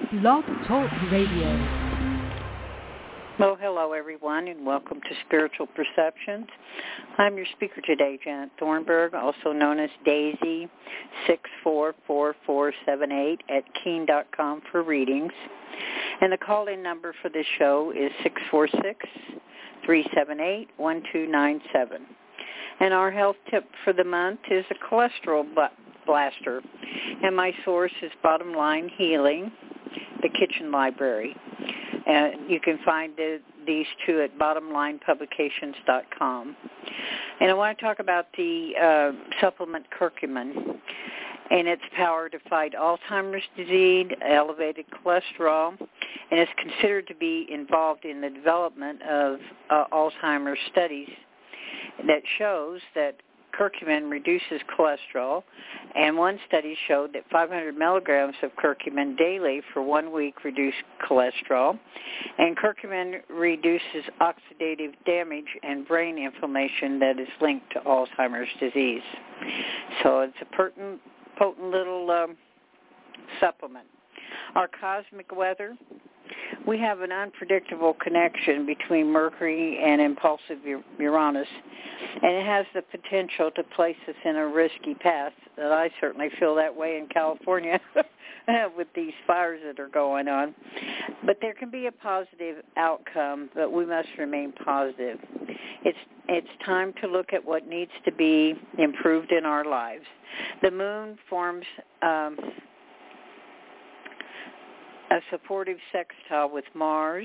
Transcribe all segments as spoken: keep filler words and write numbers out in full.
Blog Talk Radio. Well, hello, everyone, and welcome to Spiritual Perceptions. I'm your speaker today, Janet Thornburg, also known as Daisy, six four four four seven eight at keen dot com for readings. And the call-in number for this show is six four six, three seven eight, one two nine seven. And our health tip for the month is a cholesterol blaster. And my source is Bottom Line Healing, the Kitchen Library. Uh, you can find the, these two at bottom line publications dot com. And I want to talk about the uh, supplement curcumin and its power to fight Alzheimer's disease, elevated cholesterol, and is considered to be involved in the development of uh, Alzheimer's studies that shows that curcumin reduces cholesterol, and one study showed that five hundred milligrams of curcumin daily for one week reduced cholesterol, and curcumin reduces oxidative damage and brain inflammation that is linked to Alzheimer's disease. So it's a potent, potent little um, supplement. Our cosmic weather. We have an unpredictable connection between Mercury and impulsive Uranus, and it has the potential to place us in a risky path. That I certainly feel that way in California with these fires that are going on. But there can be a positive outcome, but we must remain positive. It's it's time to look at what needs to be improved in our lives. The moon forms Um, a supportive sextile with Mars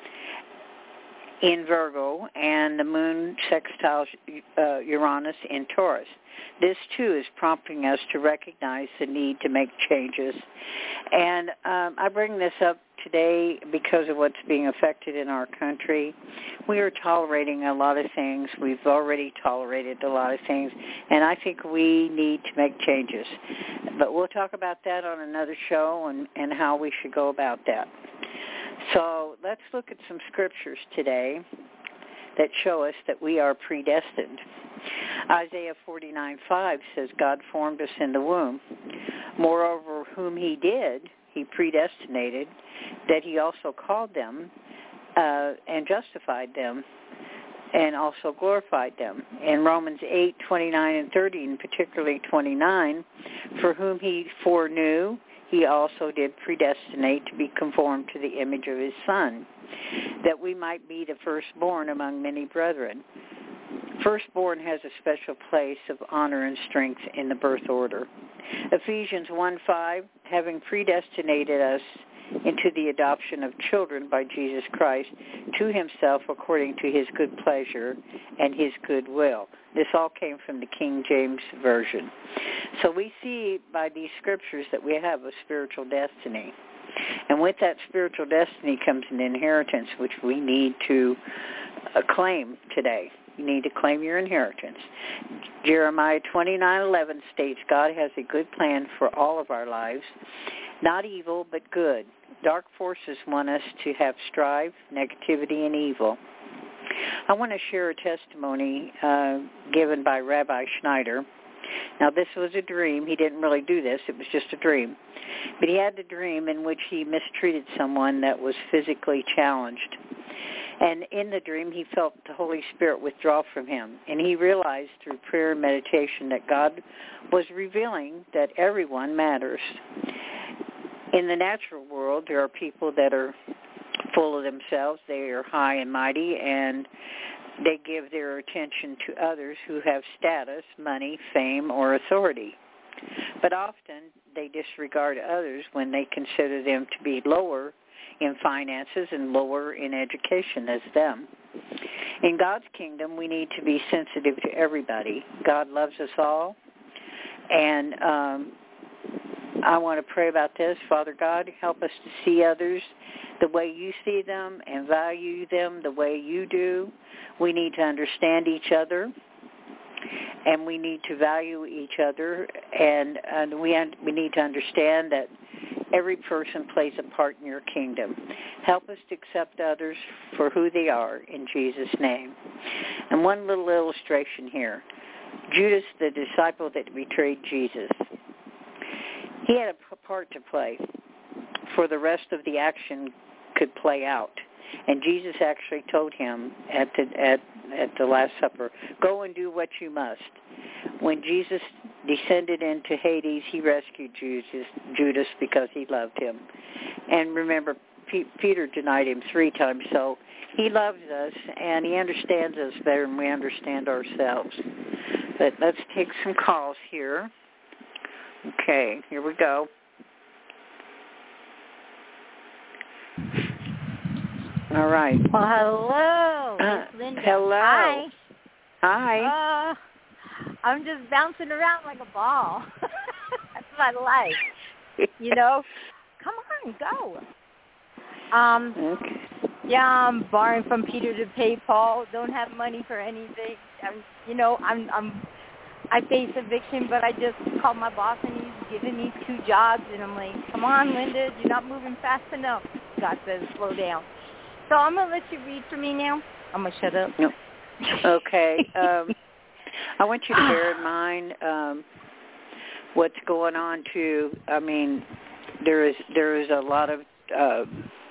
in Virgo and the moon sextiles uh, Uranus in Taurus. This, too, is prompting us to recognize the need to make changes. And um, I bring this up today because of what's being affected in our country. We are tolerating a lot of things. We've already tolerated a lot of things, and I think we need to make changes. But we'll talk about that on another show and, and how we should go about that. So let's look at some scriptures today that show us that we are predestined. Isaiah forty-nine five says, God formed us in the womb. Moreover, whom he did, he predestinated, that he also called them uh, and justified them and also glorified them. In Romans eight twenty-nine and thirty, and particularly twenty-nine, for whom he foreknew, he also did predestinate to be conformed to the image of his Son, that we might be the firstborn among many brethren. Firstborn has a special place of honor and strength in the birth order. Ephesians one five, having predestinated us into the adoption of children by Jesus Christ to himself according to his good pleasure and his good will. This all came from the King James Version. So we see by these scriptures that we have a spiritual destiny. And with that spiritual destiny comes an inheritance, which we need to uh, claim today. You need to claim your inheritance. Jeremiah twenty-nine eleven states, God has a good plan for all of our lives, not evil, but good. Dark forces want us to have strife, negativity, and evil. I want to share a testimony uh, given by Rabbi Schneider. Now, this was a dream. He didn't really do this. It was just a dream. But he had the dream in which he mistreated someone that was physically challenged. And in the dream, he felt the Holy Spirit withdraw from him. And he realized through prayer and meditation that God was revealing that everyone matters. In the natural world, there are people that are full of themselves. They are high and mighty, and they give their attention to others who have status, money, fame, or authority. But often they disregard others when they consider them to be lower in finances and lower in education as them. In God's kingdom, we need to be sensitive to everybody. God loves us all, and um, I want to pray about this. Father God, help us to see others the way you see them and value them the way you do. We need to understand each other, and we need to value each other, and, and we, we need to understand that every person plays a part in your kingdom. Help us to accept others for who they are in Jesus' name. And one little illustration here. Judas, the disciple that betrayed Jesus, he had a part to play. before the rest of the action could play out. And Jesus actually told him at the at at the Last Supper, "Go and do what you must." When Jesus descended into Hades, he rescued Judas, Judas because he loved him. And remember, P- Peter denied him three times. So he loves us, and he understands us better than we understand ourselves. But let's take some calls here. Okay, here we go. All right. Well, hello. Uh, It's Linda. hello. Hi. Hi. Uh, I'm just bouncing around like a ball. That's my life. You know? Come on, go. Um, Okay. yeah, I'm borrowing from Peter to pay Paul. Don't have money for anything. I'm, you know, I'm, I'm, I face eviction, but I just called my boss and he's giving me two jobs, and I'm like, come on, Linda, you're not moving fast enough. God says, slow down. So I'm gonna let you read for me now. I'm gonna shut up. No. Okay. Um, I want you to bear in mind um, what's going on too. I mean, there is there is a lot of uh,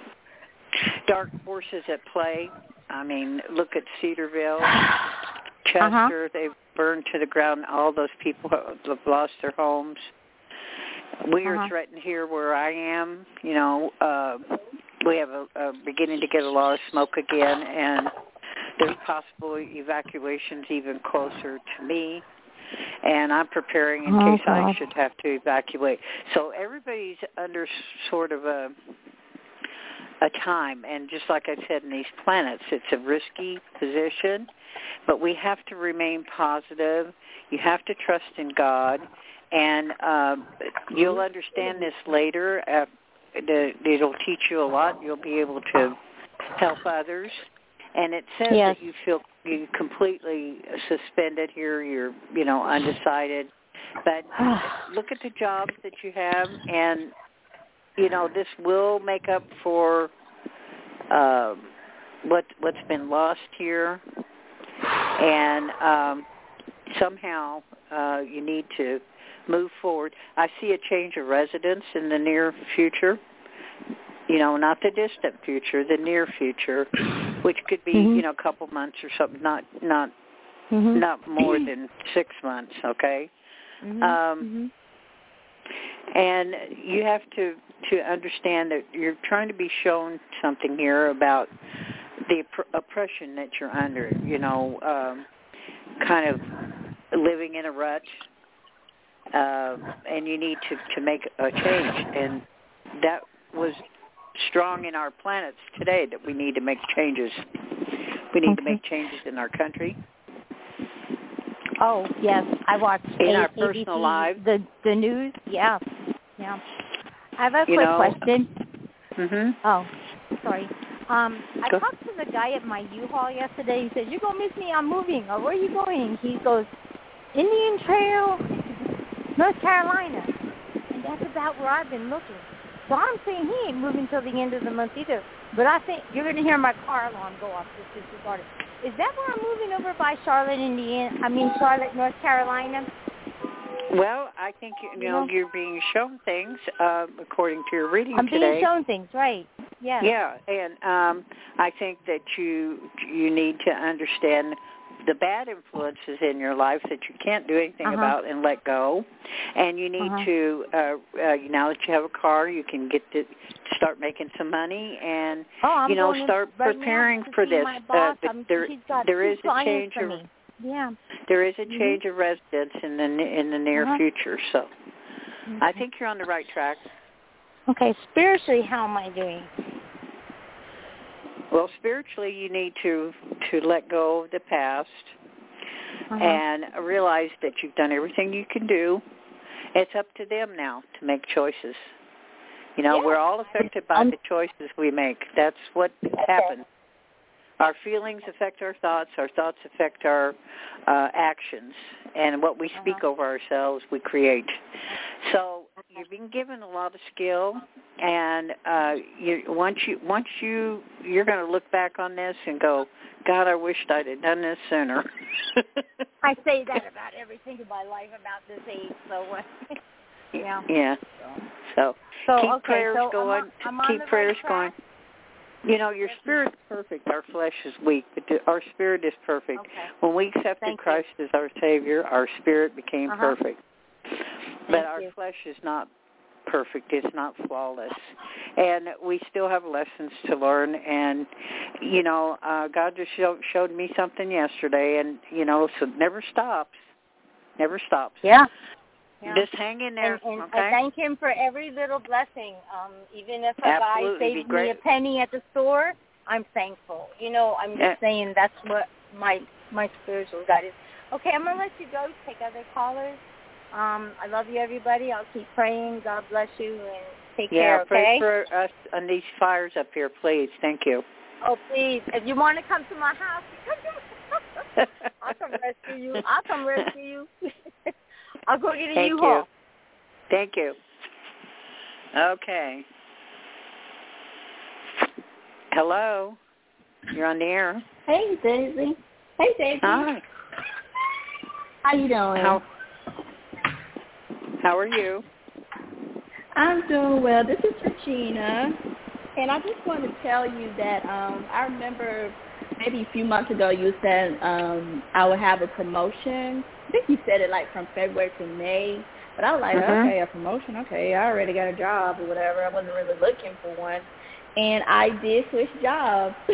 dark forces at play. I mean, look at Cedarville, Chester. Uh-huh. They've burned to the ground. All those people have lost their homes. We are uh-huh. threatened here where I am. You know, uh, we have a, a beginning to get a lot of smoke again, and there's possible evacuations even closer to me. And I'm preparing in oh, case God. I should have to evacuate. So everybody's under sort of a a time, and just like I said, in these planets, it's a risky position, but we have to remain positive. You have to trust in God, and um, you'll understand this later. Uh, it'll teach you a lot. You'll be able to help others. And it says yes. that you feel you completely suspended here. You're, you know, undecided. But look at the jobs that you have, and you know, this will make up for uh, what what's been lost here. And um, somehow uh, you need to move forward. I see a change of residence in the near future. You know, not the distant future, the near future, which could be, mm-hmm. you know, a couple months or something, not not mm-hmm. not more than six months, okay? Mm-hmm. Um, mm-hmm. And you have to, to understand that you're trying to be shown something here about the opp- oppression that you're under, you know, um, kind of living in a rut, uh, and you need to, to make a change. And that was strong in our planets today, that we need to make changes. We need okay. to make changes in our country. Oh, yes. I watch in a- our A B C, personal lives. The the news, yeah. Yeah. I have a you quick know, question. Mm-hmm. Oh, sorry. Um, I Go. talked to the guy at my U-Haul yesterday. He said, "You're going to miss me. I'm moving." Or, "Where are you going?" He goes, "Indian Trail, North Carolina." And that's about where I've been looking. So I'm saying he ain't moving till the end of the month either. But I think you're going to hear my car alarm go off. Just disregard it. Is that where I'm moving over by Charlotte, Indiana? I mean, Charlotte, North Carolina? Well, I think, you know, you're being shown things, uh, according to your reading I'm today. I'm being shown things, right. Yeah. Yeah, and um, I think that you you need to understand the bad influences in your life that you can't do anything uh-huh. about and let go. And you need uh-huh. to, uh, uh, now that you have a car, you can get to start making some money and, oh, you know, start right preparing for this. Uh, but there, there is a change of, yeah. there is a mm-hmm. change of residence in the in the near uh-huh. future. So okay. I think you're on the right track. Okay, spiritually, how am I doing? Well, spiritually, you need to, to let go of the past uh-huh. and realize that you've done everything you can do. It's up to them now to make choices. You know, yeah. we're all affected by um, the choices we make. That's what happens. Our feelings affect our thoughts. Our thoughts affect our uh, actions. And what we speak uh-huh. over ourselves, we create. So you've been given a lot of skill, and uh, you, once you once you you're going to look back on this and go, God, I wished I'd have done this sooner. I say that about everything in my life about this age. So, uh, Yeah. Yeah. So, so keep okay, prayers so going. I'm on, I'm on keep the prayers right going. track. You know, your spirit's perfect. Our flesh is weak, but the, our spirit is perfect. Okay. When we accepted Thank Christ you. as our Savior, our spirit became Uh-huh. perfect. Thank But our you. flesh is not perfect. It's not flawless. And we still have lessons to learn. And, you know, uh, God just show, showed me something yesterday. And, you know, so it never stops. Never stops. Yeah. Yeah. Just hang in there, and, and okay? I thank him for every little blessing. Um, even if a Absolutely. guy saves me a penny at the store, I'm thankful. You know, I'm just Yeah. saying that's what my my spiritual God is. Okay, I'm going to let you go, take other callers. Um, I love you, everybody. I'll keep praying. God bless you, and take yeah, care, okay? pray for us on these fires up here, please. Thank you. Oh, please. If you want to come to my house, come to my house. I'll come rescue you. I'll come rescue you. I'll go get a Thank U-Haul. you. Thank you. Okay. Hello. You're on the air. Hey, Daisy. Hey, Daisy. Hi. How you doing? How, how are you? I'm doing well. This is Regina, and I just wanted to tell you that um, I remember maybe a few months ago you said um, I would have a promotion. I think you said it like from February to May, but I was like, Mm-hmm. okay, a promotion, okay, I already got a job or whatever. I wasn't really looking for one, and I did switch jobs. So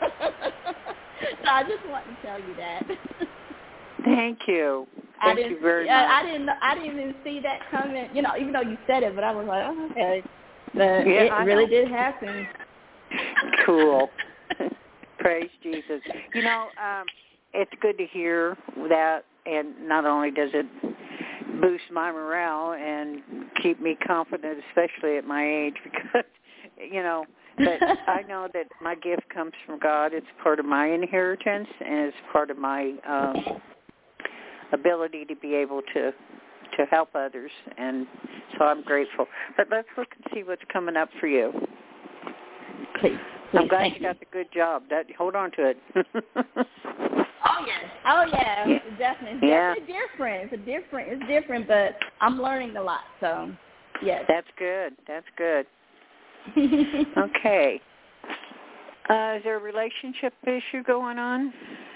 I just wanted to tell you that. Thank you. I Thank didn't, you very I, much. I didn't. I didn't even see that coming. You know, even though you said it, but I was like, oh, okay. But Yeah, it I really know. did happen. Cool. Praise Jesus. You know, um, it's good to hear that, and not only does it boost my morale and keep me confident, especially at my age, because, you know, but I know that my gift comes from God. It's part of my inheritance, and it's part of my um, ability to be able to to help others, and so I'm grateful. But let's look and see what's coming up for you. Please, please, I'm glad thank you got the good job. That hold on to it. Oh yes, oh yeah, Yeah. definitely. It's Yeah. definitely different. It's different. It's different, but I'm learning a lot. So, yes. That's good. That's good. Okay. Uh, is there a relationship issue going on?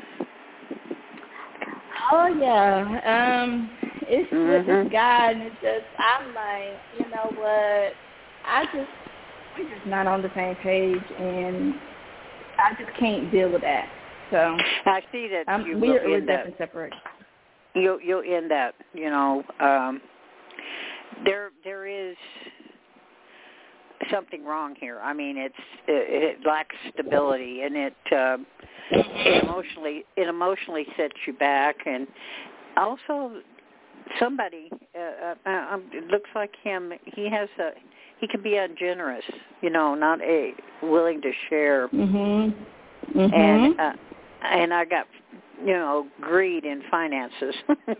Oh yeah. Um, it's Mm-hmm. with this guy, and it's just I'm like, you know what? I just we're just not on the same page, and I just can't deal with that. So I see that um, you we're, will we're end that. definitely separate. You'll you'll end that. You know, um, there there is something wrong here. I mean, it's it, it lacks stability, and it um, it emotionally it emotionally sets you back, and also somebody uh, uh, um, it looks like him. He has a he can be ungenerous. You know, not a willing to share. Mhm. Mhm. And uh, and I got, you know, greed in finances.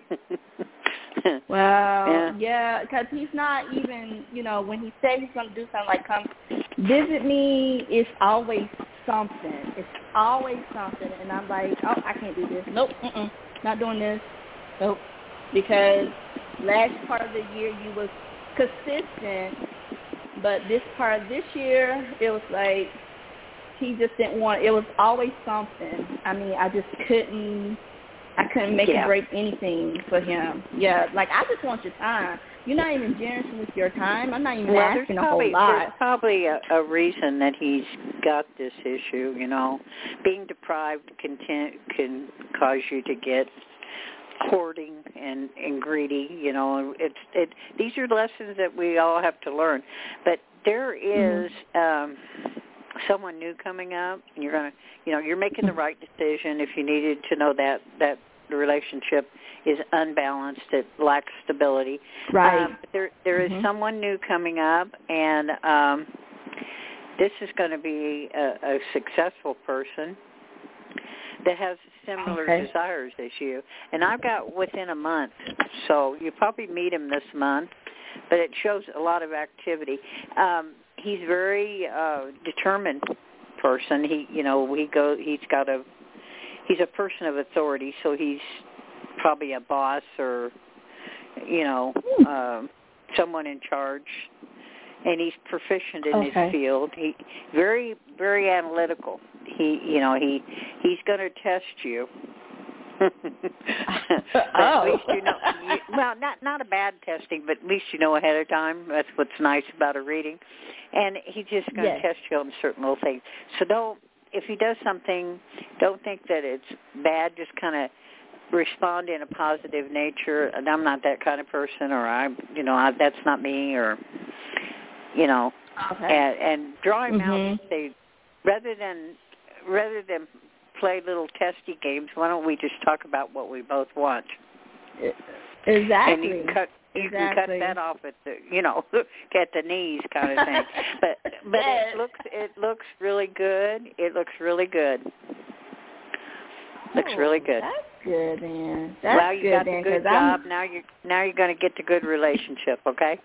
Well, yeah, because he's not even, you know, when he said he's going to do something like come visit me, it's always something. It's always something. And I'm like, oh, I can't do this. Nope, mm-mm, not doing this. Nope. Because last part of the year you was consistent, but this part of this year, it was like he just didn't want, it was always something. I mean, I just couldn't. I couldn't make yeah. or break anything for him. Yeah, like I just want your time. You're not even generous with your time. I'm not even well, asking there's a probably, whole lot. There's probably a, a reason that he's got this issue, you know. Being deprived can, can cause you to get hoarding and, and greedy, you know. It's it. These are lessons that we all have to learn. But there is mm-hmm. um, someone new coming up, and you're going to, you know, you're making the right decision if you needed to know that, that the relationship is unbalanced, it lacks stability. Right. Um, but there, there is mm-hmm. someone new coming up, and um, this is going to be a, a successful person that has similar okay. desires as you. And I've got within a month, so you probably meet him this month, but it shows a lot of activity. Um, he's very uh, determined person. He, you know, he go. He's got a. He's a person of authority, so he's probably a boss or, you know, um, someone in charge, and he's proficient in Okay. his field. He very very analytical. He you know he he's going to test you. But Oh. at least you know. You, well, not not a bad testing, but at least you know ahead of time. That's what's nice about a reading. And he's just going to Yes. test you on certain little things. So don't, if he does something, don't think that it's bad. Just kind of respond in a positive nature. And I'm not that kind of person, or I'm, you know, I, that's not me, or, you know, Okay. and, and draw him out and Mhm. say, rather than rather than play little testy games, why don't we just talk about what we both want? Exactly. And you can cut you exactly. can cut that off at the you know at the knees kind of thing. But but Yes. it looks it looks really good. It looks really good. Looks Oh, really good. That's good, man. That's well, you good, got then, the good 'cause job. I'm... Now you now you're going to get the good relationship. Okay.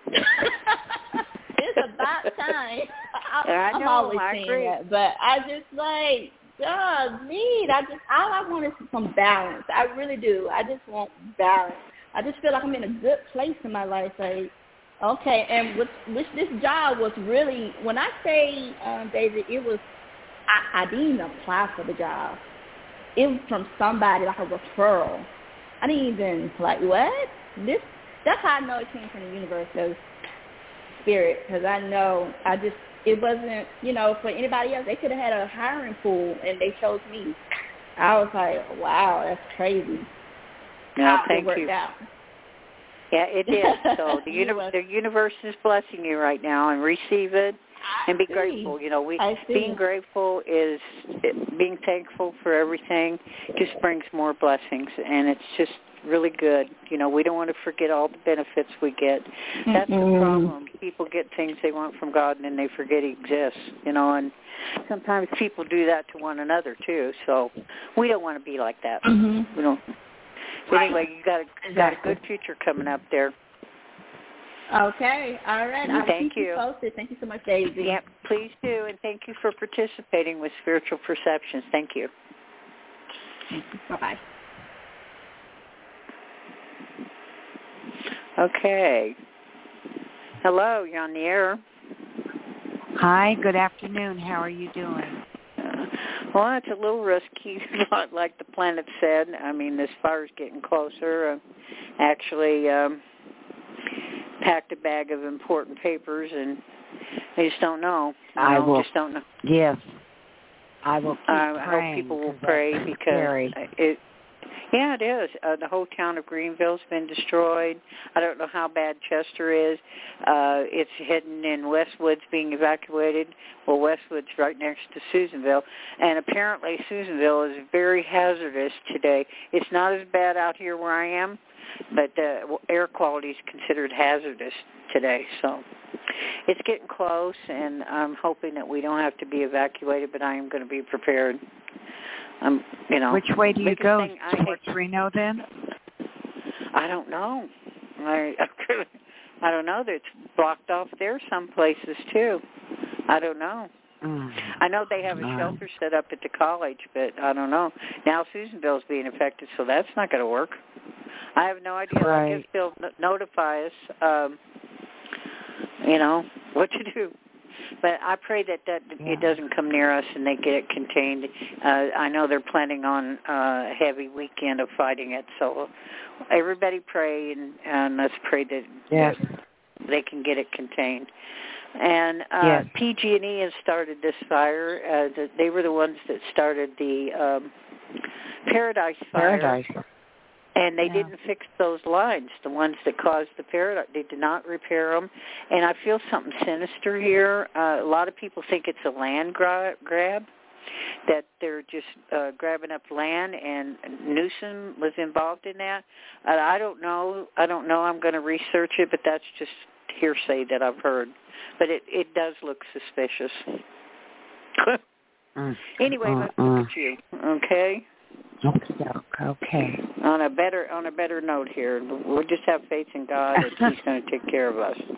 It's about time. I, I I'm know, always I saying agree. that, but I just like, God, need. I just all I want is some balance. I really do. I just want balance. I just feel like I'm in a good place in my life. Like, okay, and which, which this job was really, when I say, um, David, it was, I, I didn't even apply for the job. It was from somebody, like a referral. I didn't even, like, what? This, that's how I know it came from the universe, because spirit, because I know I just, it wasn't, you know, for anybody else. They could have had a hiring pool, and they chose me. I was like, wow, that's crazy. No, How thank it worked you. out. Yeah, it did. So the, uni- the universe is blessing you right now, and receive it and be see. grateful. You know, we I see. being grateful is being thankful for everything. Just brings more blessings, and it's just really good. You know, we don't want to forget all the benefits we get. That's Mm-mm. the problem. People get things they want from God, and then they forget He exists. You know, and sometimes people do that to one another too. So we don't want to be like that. Mm-hmm. We don't. So Right. anyway, you got a, Exactly. got a good future coming up there. Okay, all right. I'll Thank keep you you. posted. Thank you so much, Daisy. Yep, please do, and thank you for participating with Spiritual Perceptions. Thank you. Thank you. Bye-bye. Okay. Hello, you're on the air. Hi, good afternoon. How are you doing? Uh, well, it's a little risky, like the planet said. I mean, this fire's getting closer. Uh, actually, um, packed a bag of important papers, and I just don't know. You I know, will. Just don't know. Yes, I will keep Uh, I praying. hope people will 'cause pray that's because scary. it. Yeah, it is. Uh, the whole town of Greenville's been destroyed. I don't know how bad Chester is. Uh, it's hidden in Westwood's being evacuated. Well, Westwood's right next to Susanville. And apparently Susanville is very hazardous today. It's not as bad out here where I am, but the air quality is considered hazardous today. So it's getting close, and I'm hoping that we don't have to be evacuated, but I am going to be prepared. Um, you know, Which way do you biggest go? thing I Towards Reno then? I don't know. I I don't know. It's blocked off there some places too. I don't know. Mm. I know they have a Mm. shelter set up at the college, but I don't know. Now Susanville's being affected, so that's not going to work. I have no idea. Right. I guess they'll n- notify us. Um, you know what to do. But I pray that, that Yeah. it doesn't come near us and they get it contained. Uh, I know they're planning on uh, a heavy weekend of fighting it. So everybody pray, and, and let's pray that, Yes. that they can get it contained. And uh, Yes. P G and E has started this fire. Uh, the, they were the ones that started the um, Paradise Fire. Paradise. And they Yeah. didn't fix those lines, the ones that caused the paradise. They did not repair them. And I feel something sinister here. Uh, a lot of people think it's a land gra- grab, that they're just uh, grabbing up land, and Newsom was involved in that. Uh, I don't know. I don't know. I'm going to research it, but that's just hearsay that I've heard. But it, it does look suspicious. Mm. Anyway, Mm, let's mm. look at you, okay? Okay. Okay. On a better on a better note here, we'll just have faith in God that He's going to take care of us.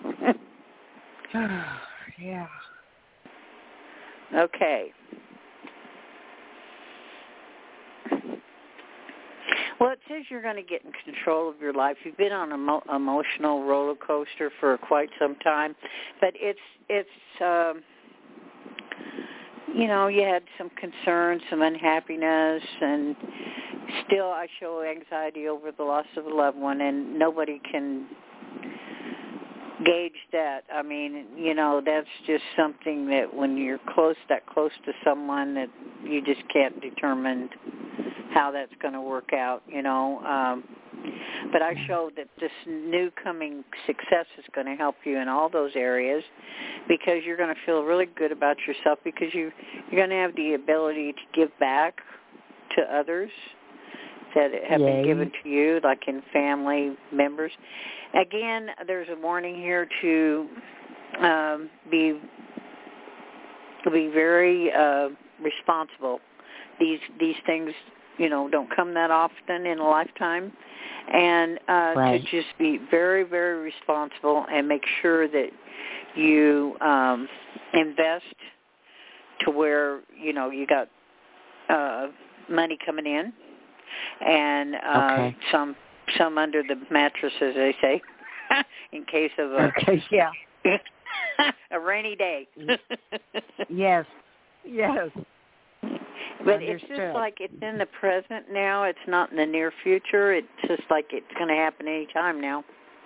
Yeah. Okay. Well, it says you're going to get in control of your life. You've been on an emo- emotional roller coaster for quite some time, but it's it's um, you know, you had some concerns, some unhappiness, and still I show anxiety over the loss of a loved one, and nobody can gauge that. I mean, you know, that's just something that when you're close, that close to someone, that you just can't determine how that's going to work out, you know. Um, but I show that this new coming success is going to help you in all those areas, because you're going to feel really good about yourself, because you, you're going to have the ability to give back to others that have Yay. been given to you, like in family members. Again, there's a warning here to um, be to be very uh, responsible. These these things, you know, don't come that often in a lifetime, and uh, right. to just be very, very responsible and make sure that you um, invest to where, you know, you got uh, money coming in, and uh, okay. some some under the mattress, as they say, in case of a okay, yeah. a rainy day. yes, yes. But Understood. It's just like it's in the present now. It's not in the near future. It's just like it's going to happen any time now.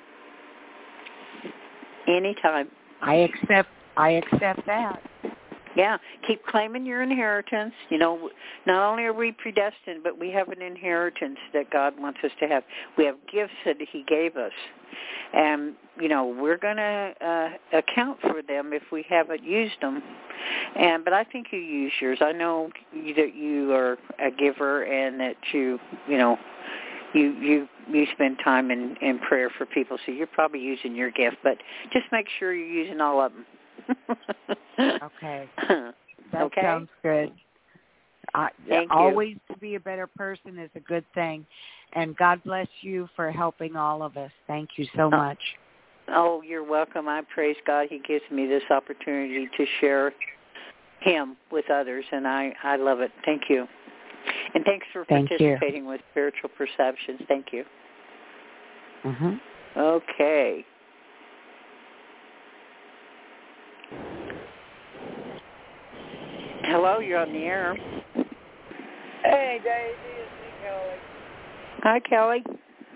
Anytime. I accept. I accept that. Yeah, keep claiming your inheritance. You know, not only are we predestined, but we have an inheritance that God wants us to have. We have gifts that he gave us. And, you know, we're going to uh, account for them if we haven't used them. And But I think you use yours. I know you, that you are a giver, and that you, you know, you you, you spend time in, in prayer for people, so you're probably using your gift. But just make sure you're using all of them. Okay. That okay. sounds good. I, Thank you. Always to be a better person is a good thing. And God bless you for helping all of us. Thank you so much. Oh, you're welcome. I praise God. He gives me this opportunity to share him with others, and I, I love it. Thank you. And thanks for Thank participating you. with Spiritual Perceptions. Thank you. Mm-hmm. Okay. Hello, you're on the air. Hey, Daisy, it's me, Kelly. Hi, Kelly.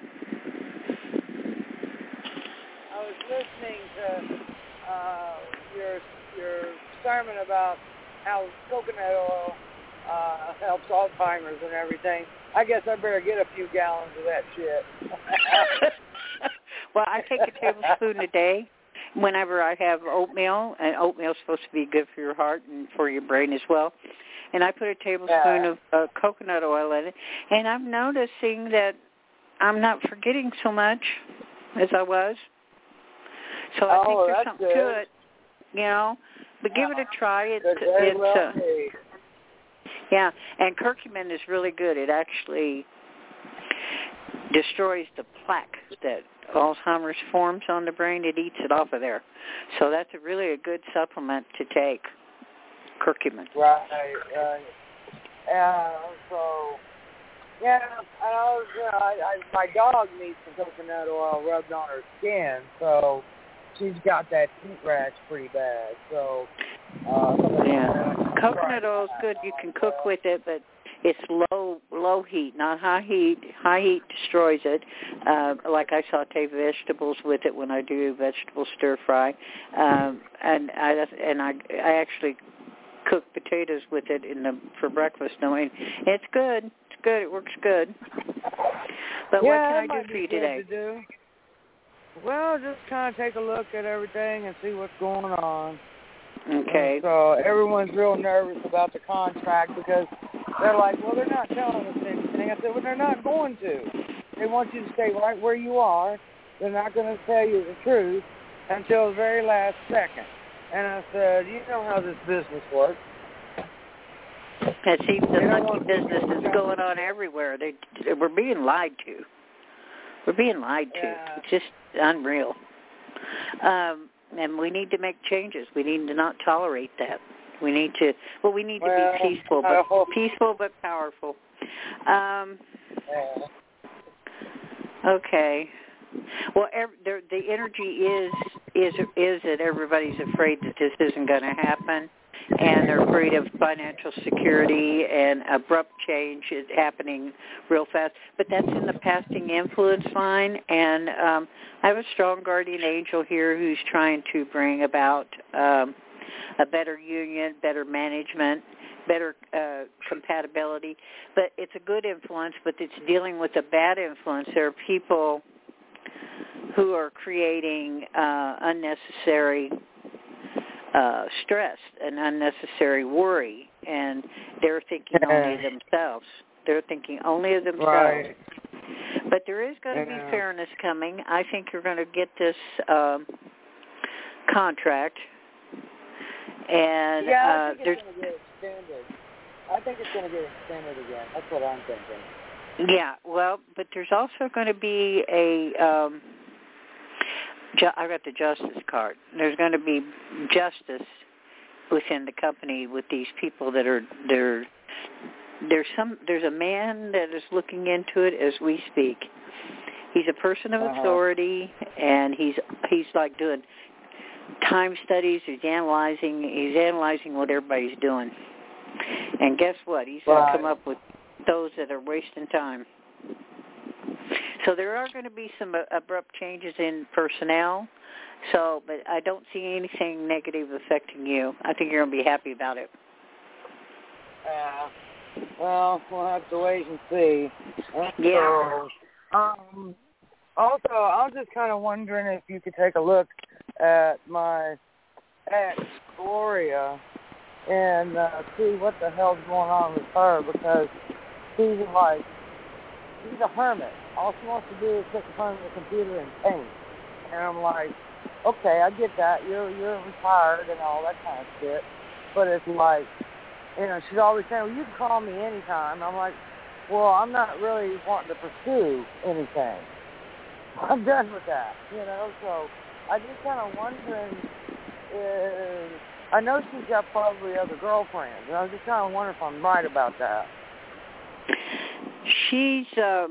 I was listening to uh, your your sermon about how coconut oil uh, helps Alzheimer's and everything. I guess I better get a few gallons of that shit. Well, I take a tablespoon a day whenever I have oatmeal, and oatmeal is supposed to be good for your heart and for your brain as well. And I put a tablespoon yeah. of uh, coconut oil in it, and I'm noticing that I'm not forgetting so much as I was. So I oh, think there's that's something good. to it, you know. But give it a try. It's, very it's well uh, made. yeah, and curcumin is really good. It actually destroys the plaque that Alzheimer's forms on the brain. It eats it off of there. So that's a really a good supplement to take, curcumin. Right, right. Yeah, so, yeah, and I was, you know, I, I, my dog needs some coconut oil rubbed on her skin, so she's got that heat rash pretty bad. So, uh, yeah, coconut oil oil is good. You can cook with it, but it's low low heat, not high heat. High heat destroys it. Uh, like I saute vegetables with it when I do vegetable stir fry, um, and I and I I actually cook potatoes with it in the for breakfast. Knowing it's good, it's good. It works good. But yeah, what that can I might do for be you good today? to do. Well, just kind of take a look at everything and see what's going on. Okay. And so everyone's real nervous about the contract because they're like, well, they're not telling us anything. I said, well, they're not going to. They want you to stay right where you are. They're not going to tell you the truth until the very last second. And I said, you know how this business works. It seems They that don't monkey want business people to is jump. going on everywhere. They, we're being lied to. We're being lied to. Yeah. It's just unreal. Um, and we need to make changes. We need to not tolerate that. We need to, well, we need Well, to be peaceful, I but hope- peaceful but powerful. Um, Yeah. Okay. Well, ev- there, the energy is is is that everybody's afraid that this isn't going to happen, and they're afraid of financial security and abrupt change is happening real fast. But that's in the passing influence line, and um, I have a strong guardian angel here who's trying to bring about um, a better union, better management, better uh, compatibility. But it's a good influence, but it's dealing with a bad influence. There are people who are creating uh, unnecessary uh, stress and unnecessary worry, and they're thinking only of themselves. They're thinking only of themselves. Right. But there is going to yeah. be fairness coming. I think you're going to get this um, contract. And yeah, I uh, think it's going to get extended. I think it's going to get extended again. That's what I'm thinking. Yeah, well, but there's also going to be a, um, ju- I got the justice card. There's going to be justice within the company with these people that are, they're, there's some, there's a man that is looking into it as we speak. He's a person of uh-huh. authority, and he's, he's like doing time studies. He's analyzing, he's analyzing what everybody's doing. And guess what? He's going right. to come up with those that are wasting time. So there are going to be some abrupt changes in personnel. So, but I don't see anything negative affecting you. I think you're going to be happy about it. Yeah. Uh, well, we'll have to wait and see. Yeah. So, um, also, I was just kind of wondering if you could take a look at my ex, Gloria, and uh, see what the hell's going on with her, because she's like, she's a hermit. All she wants to do is sit in front of the computer and paint. And I'm like, okay, I get that. You're you're retired and all that kind of shit. But it's like, you know, she's always saying, well, you can call me anytime. I'm like, well, I'm not really wanting to pursue anything. I'm done with that, you know. So I just kind of wondering if, I know she's got probably other girlfriends, and I was just kind of wondering if I'm right about that. She's um,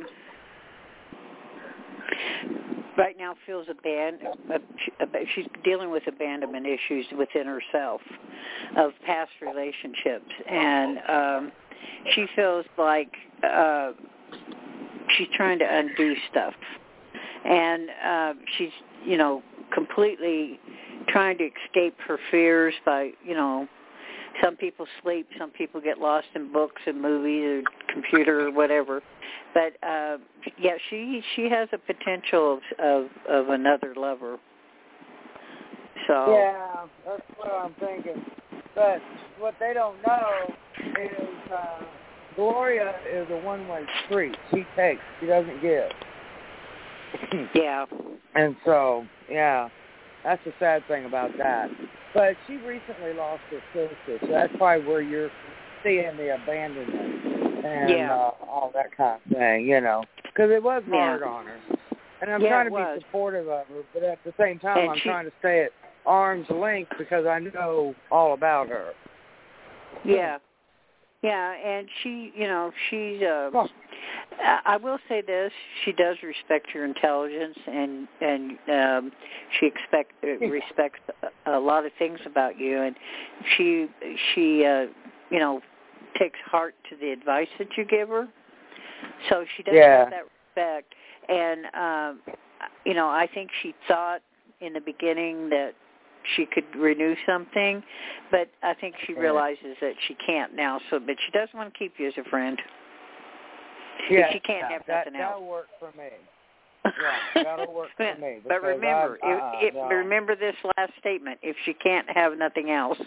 right now feels abandoned. She's dealing with abandonment issues within herself of past relationships, and um, she feels like uh, she's trying to undo stuff, and uh, she's, you know, completely trying to escape her fears by, you know, some people sleep, some people get lost in books and movies or computer or whatever. But uh, yeah, she she has a potential of, of of another lover. So yeah, that's what I'm thinking. But what they don't know is uh, Gloria is a one-way street. She takes, she doesn't give. Yeah. And so, yeah, that's the sad thing about that. But she recently lost her sister, so that's probably where you're seeing the abandonment and yeah. uh, all that kind of thing, you know, because it was hard yeah. on her. And I'm yeah, trying to was. be supportive of her, but at the same time, and I'm she, trying to stay at arm's length because I know all about her. Yeah. Yeah, and she, you know, she's, uh, I will say this, she does respect your intelligence, and, and um, she expect, respects a lot of things about you, and she, she, uh, you know, takes heart to the advice that you give her, so she does yeah. have that respect, and, um, you know, I think she thought in the beginning that she could renew something, but I think she realizes that she can't now. So, but she does want to keep you as a friend. Yeah, if she can't yeah, have that, nothing else. That'll work for me. Yeah, that'll work for me. But remember, I, uh, if, if, no. remember this last statement: if she can't have nothing else.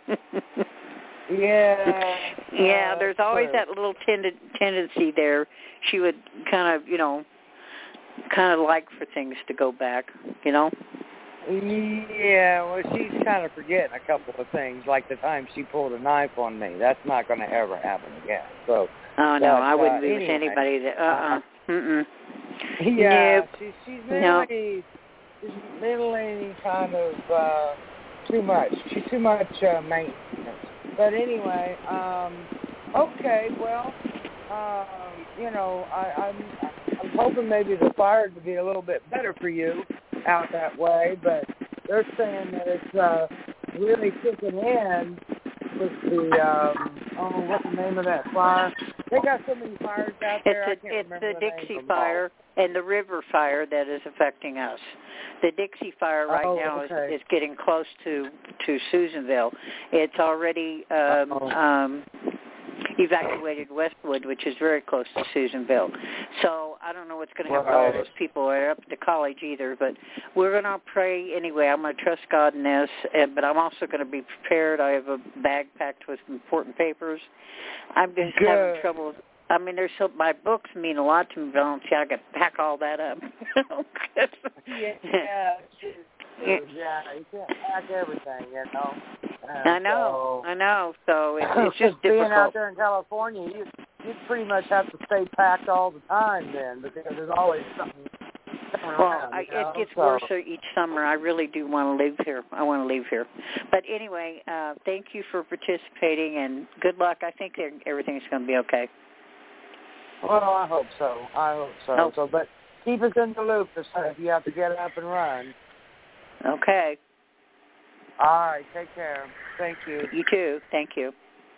yeah. Yeah, there's always true. that little tend- tendency there. She would kind of, you know, kind of like for things to go back, you know. Yeah, well, she's kind of forgetting a couple of things, like the time she pulled a knife on me. That's not going to ever happen again. So. Oh no, but, I wouldn't uh, be anyway. with anybody that. Uh. Uh-uh. Mm-mm. Yeah, nope. she, she's mentally, she's mentally kind of uh, too much. She's too much uh, maintenance. But anyway, um, okay, well, um, you know, I, I'm I'm hoping maybe the fire would be a little bit better for you out that way, but they're saying that it's uh, really kicking in with the, um, oh, what's the name of that fire? They got so many fires out there, it's I a, can't it's remember the the Dixie name fire and the river fire that is affecting us. The Dixie fire right oh, now okay. is, is getting close to, to Susanville. It's already um, um, evacuated Westwood, which is very close to Susanville. So I don't know what's going to happen Right. to all those people who are up to college either, but we're going to pray anyway. I'm going to trust God in this, and, but I'm also going to be prepared. I have a bag packed with important papers. I'm just Good. having trouble. I mean, there's so, my books mean a lot to me, but I don't see I got to pack all that up. yeah, yeah, yeah, you can't pack everything, you know. And I know, so, I know. So it, it's just being difficult. out there in California, you you pretty much have to stay packed all the time then, because there's always something going Well, around. I, You know? it gets so, worse each summer. I really do want to live here. I want to live here. But anyway, uh, thank you for participating, and good luck. I think everything's going to be okay. Well, I hope so. I hope so. Oh. So, but keep us in the loop if you have to get up and run. Okay. All right. Take care. Thank you. You too. Thank you.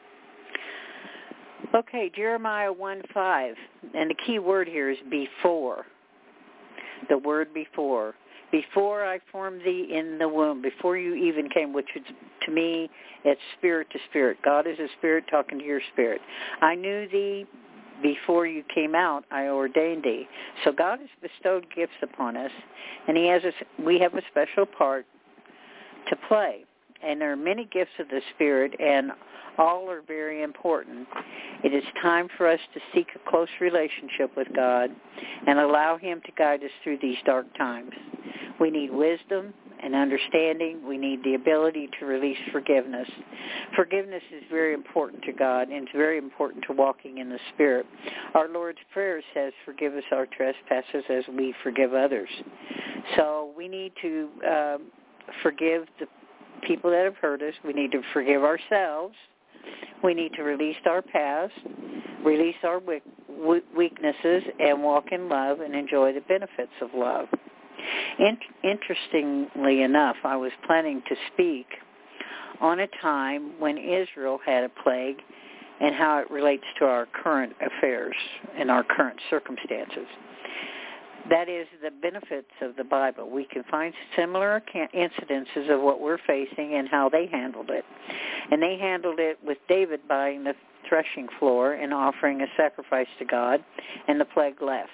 Okay, Jeremiah one five, and the key word here is before. The word before. Before I formed thee in the womb, before you even came, which is, to me, it's spirit to spirit. God is a spirit talking to your spirit. I knew thee before you came out, I ordained thee. So God has bestowed gifts upon us, and He has a, we have a special part to play. And there are many gifts of the Spirit, and all are very important. It is time for us to seek a close relationship with God and allow Him to guide us through these dark times. We need wisdom and understanding. We need the ability to release forgiveness. Forgiveness is very important to God, and it's very important to walking in the Spirit. Our Lord's Prayer says, forgive us our trespasses as we forgive others. So we need to uh, forgive the people that have hurt us. We need to forgive ourselves. We need to release our past, release our weaknesses, and walk in love and enjoy the benefits of love. In- interestingly enough, I was planning to speak on a time when Israel had a plague and how it relates to our current affairs and our current circumstances. That is the benefits of the Bible. We can find similar incidences of what we're facing and how they handled it. And they handled it with David buying the threshing floor and offering a sacrifice to God, and the plague left.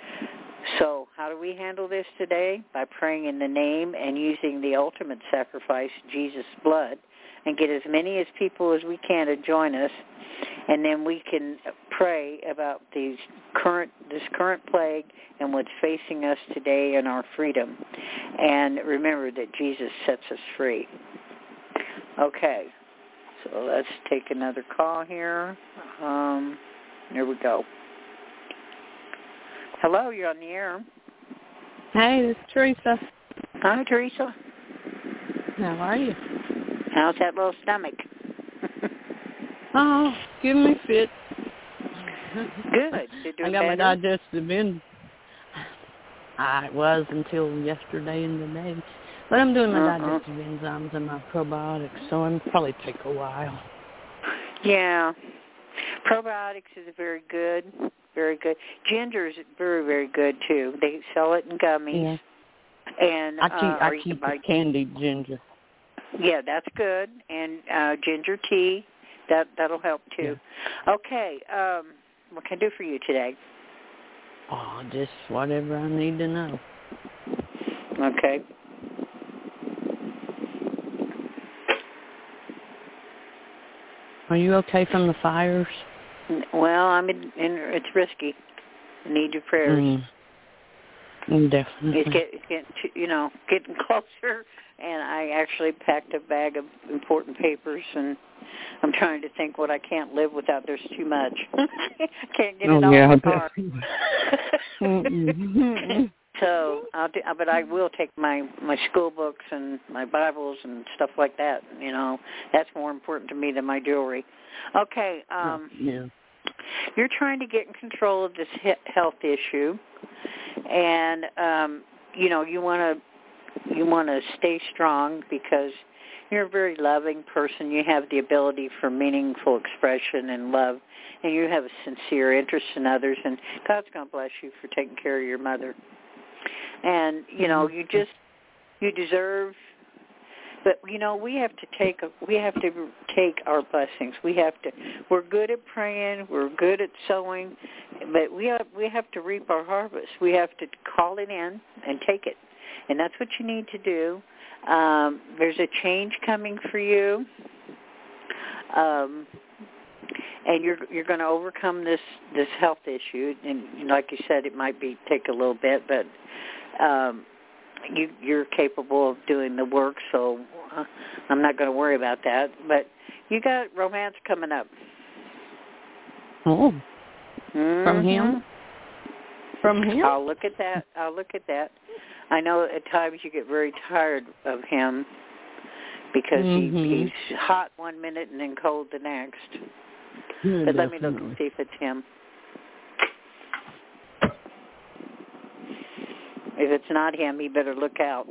So how do we handle this today? By praying in the name and using the ultimate sacrifice, Jesus' blood, and get as many as people as we can to join us, and then we can pray about these current this current plague and what's facing us today and our freedom. And remember that Jesus sets us free. Okay, so let's take another call here. Um, here we go. Hello, you're on the air. Hey, this is Teresa. Hi, Teresa. How are you? How's that little stomach? Oh, give me fit. Good. You're doing I got better? my digestive in. I was until yesterday and today. But I'm doing my uh-uh. digestive enzymes and my probiotics, so it'll probably take a while. Yeah. Probiotics is very good. Very good. Ginger is very, very good, too. They sell it in gummies. Yeah. And, I keep, uh, I keep buy... candied ginger. Yeah, that's good. And uh, ginger tea, that, that'll help, too. Yeah. Okay. Um, what can I do for you today? Oh, just whatever I need to know. Okay. Are you okay from the fires? Well, I'm in, in it's risky. I need your prayers. Mm. Definitely. It's, get, it's getting, too, you know, getting closer, and I actually packed a bag of important papers, and I'm trying to think what I can't live without. There's too much. I can't get oh, it all yeah, in the car. Mm-mm. So, I'll do, but I will take my my school books and my Bibles and stuff like that. You know, that's more important to me than my jewelry. Okay. Um, yeah. You're trying to get in control of this he- health issue. And um, you know, you want to you want to stay strong because you're a very loving person. You have the ability for meaningful expression and love, and you have a sincere interest in others, and God's going to bless you for taking care of your mother. And, you know, you just, you deserve, but, you know, we have to take, we have to take our blessings. We have to, we're good at praying, we're good at sowing, but we have, we have to reap our harvest. We have to call it in and take it. And that's what you need to do. Um, there's a change coming for you, um, and you're you're going to overcome this, this health issue. And like you said, it might be take a little bit, but um, you you're capable of doing the work. So uh, I'm not going to worry about that. But you got romance coming up. Oh, mm-hmm. From him? From him? I'll look at that. I'll look at that. I know at times you get very tired of him because mm-hmm. he, he's hot one minute and then cold the next. Yeah, but definitely. Let me look and see if it's him. If it's not him, he better look out.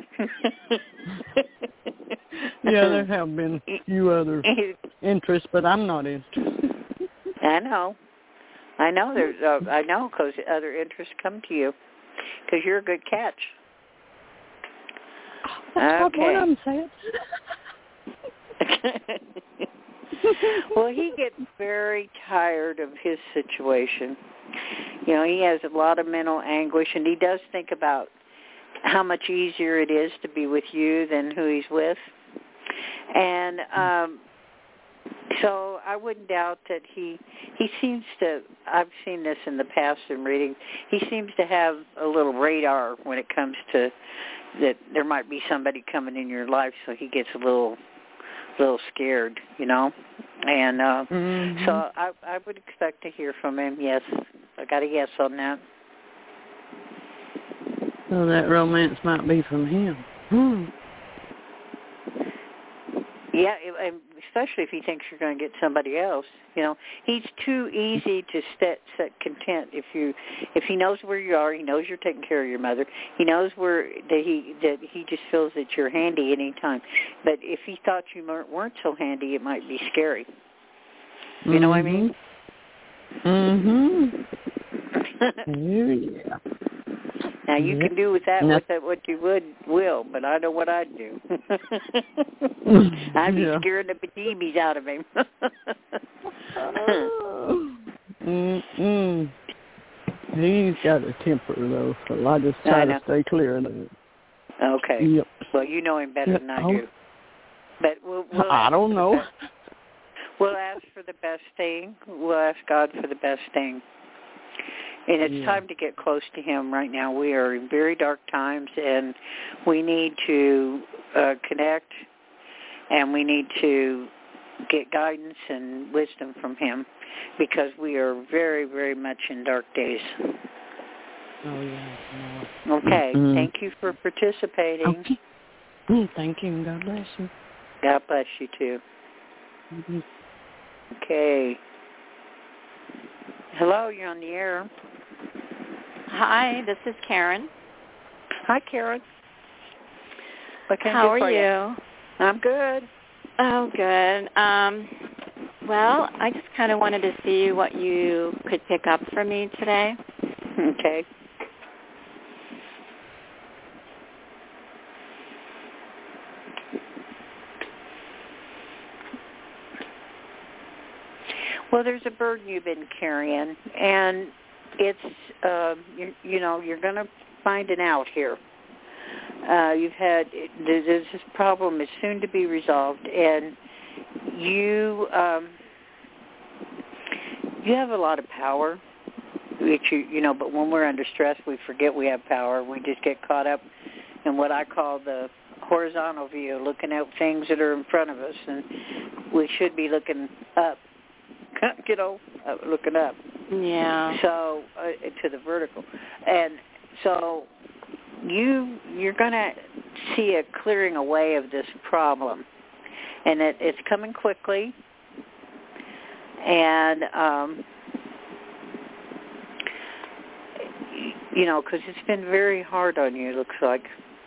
Yeah, there have been a few other interests, but I'm not interested. I know. I know there's. Uh, I know because other interests come to you because you're a good catch. That's okay. what I'm saying. Well, he gets very tired of his situation. You know, he has a lot of mental anguish, and he does think about how much easier it is to be with you than who he's with. And um, so I wouldn't doubt that he he seems to, I've seen this in the past in reading, he seems to have a little radar when it comes to that there might be somebody coming in your life, so he gets a little little scared, you know. And uh, mm-hmm. so I, I would expect to hear from him, yes. I got a yes on that. So that romance might be from him. Hmm. Yeah, especially if he thinks you're going to get somebody else. You know, he's too easy to set, set content. If you, if he knows where you are, he knows you're taking care of your mother. He knows where that he that he just feels that you're handy anytime. But if he thought you weren't, weren't so handy, it might be scary. You mm-hmm. know what I mean? Mhm. Yeah. Now you yep. can do with that no. with that what you would will, but I know what I'd do. I'd be yeah. scaring the bejeebies out of him. Mm-mm. He's got a temper though, so I just try I to stay clear of that. Okay. Yep. Well, you know him better yep. than I oh. do. But we'll, we'll I don't know. We'll ask for the best thing. We'll ask God for the best thing. And it's yeah. time to get close to him right now. We are in very dark times, and we need to uh, connect, and we need to get guidance and wisdom from him because we are very, very much in dark days. Oh, yeah. No. Okay. Mm-hmm. Thank you for participating. Okay. Mm, thank you, and God bless you. God bless you, too. Mm-hmm. Okay. Hello, you're on the air. Hi, this is Karen. Hi, Karen. What can How I do are for you? you? I'm good. Oh, good. Um, well, I just kind of wanted to see what you could pick up for me today. Okay. Well, there's a burden you've been carrying, and it's, uh, you, you know, you're going to find an out here. Uh, you've had, there's this problem is soon to be resolved, and you, um, you have a lot of power, which you, you know, but when we're under stress, we forget we have power. We just get caught up in what I call the horizontal view, looking at things that are in front of us, and we should be looking up. You know, uh, looking up. Yeah. So uh, to the vertical, and so you you're going to see a clearing away of this problem, and it, it's coming quickly. And um, you know, because it's been very hard on you, it looks like.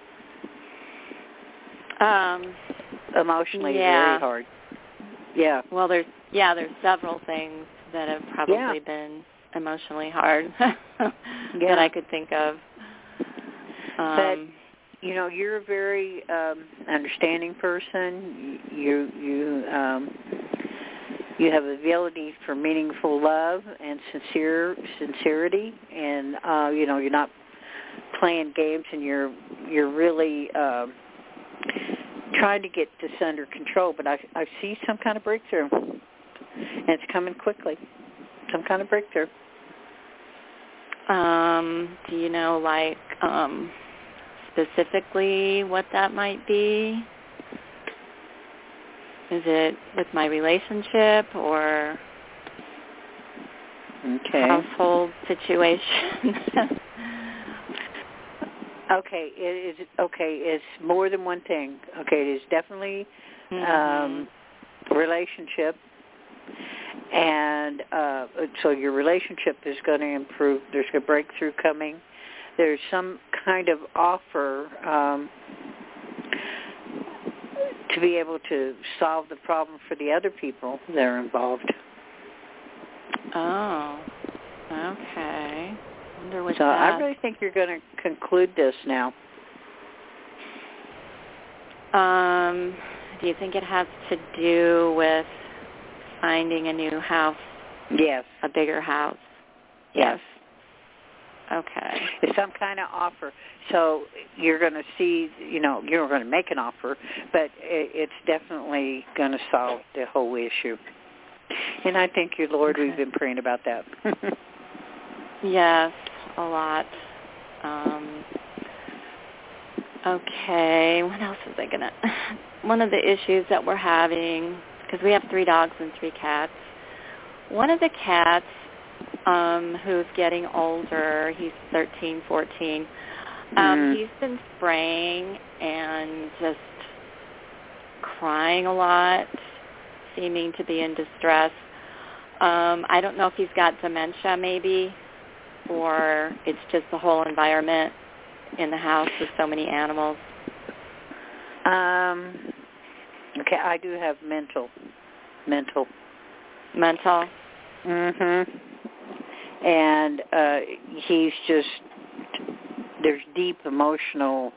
Um, Emotionally, yeah. very hard. Yeah. Well, there's yeah, there's several things that have probably yeah. been emotionally hard yeah. that I could think of. Um, but you know, you're a very um, understanding person. You you um, you have ability for meaningful love and sincere sincerity, and uh, you know, you're not playing games, and you're you're really uh, trying to get this under control. But I I see some kind of breakthrough, and it's coming quickly. Some kind of breakthrough. Um, do you know, like, um, specifically what that might be? Is it with my relationship or okay. household situation? okay, it is okay. It's more than one thing. Okay, it is definitely mm-hmm. um, a relationship. And uh, so your relationship is going to improve. There's a breakthrough coming. There's some kind of offer um, to be able to solve the problem for the other people that are involved. Oh, okay. I wonder what so that... I really think you're going to conclude this now. Um, do you think it has to do with finding a new house? Yes. A bigger house? Yes. Okay. It's some kind of offer. So you're going to see, you know, you're going to make an offer, but it's definitely going to solve the whole issue. And I thank you, Lord, okay. we've been praying about that. Yes, a lot. Um, okay, what else was I going to... One of the issues that we're having, because we have three dogs and three cats, one of the cats um, who's getting older, he's thirteen, fourteen, um, mm. he's been spraying and just crying a lot, seeming to be in distress. Um, I don't know if he's got dementia maybe, or it's just the whole environment in the house with so many animals. Um, okay, I do have mental. Mental. Mental? Mm-hmm. And uh, he's just, there's deep emotional,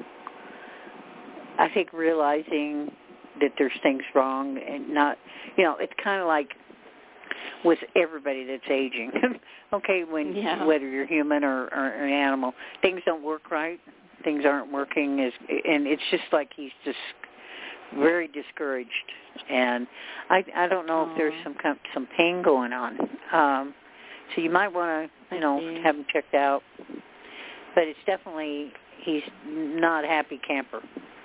I think, realizing that there's things wrong and not, you know, it's kind of like with everybody that's aging. Okay, when yeah. whether you're human or, or an animal, things don't work right. Things aren't working, as, and it's just like he's just very discouraged. And I, I don't know Aww. if there's some kind, some pain going on. Um, so you might want to, you know, have him checked out. But it's definitely, he's not a happy camper.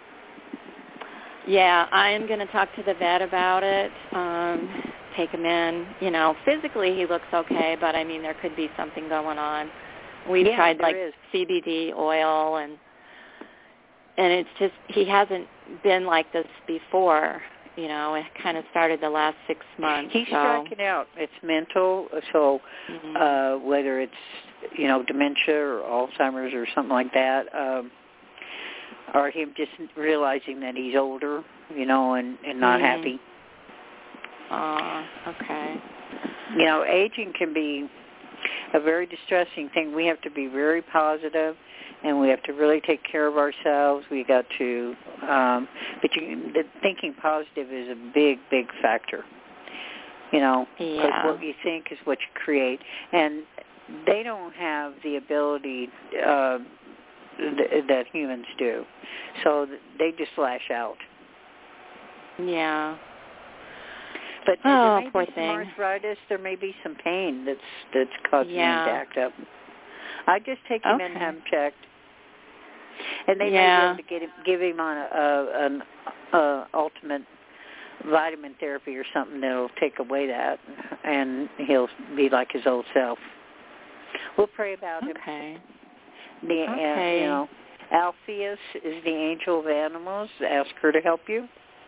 Yeah, I am going to talk to the vet about it, um, take him in. You know, physically he looks okay, but, I mean, there could be something going on. We've yeah, tried, like, is. C B D oil, and and it's just, he hasn't been like this before. You know, it kind of started the last six months. He's so. striking out. It's mental, so mm-hmm. uh, whether it's, you know, dementia or Alzheimer's or something like that, um, or him just realizing that he's older, you know, and, and not mm-hmm. happy. Oh, okay. You know, aging can be a very distressing thing. We have to be very positive, and we have to really take care of ourselves. We got to, um, but you, the thinking positive is a big, big factor. You know, because yeah. what you think is what you create, and they don't have the ability uh, th- that humans do, so they just lash out. Yeah. But oh, there may poor be some thing. arthritis. There may be some pain that's that's causing yeah. him to act up. I just take him okay. in and have him checked, and they yeah. may be able to get him, give him on a, a, an a ultimate vitamin therapy or something that'll take away that, and he'll be like his old self. We'll pray about him. Okay. The, okay. Uh, you know, Alpheus is the angel of animals. Ask her to help you.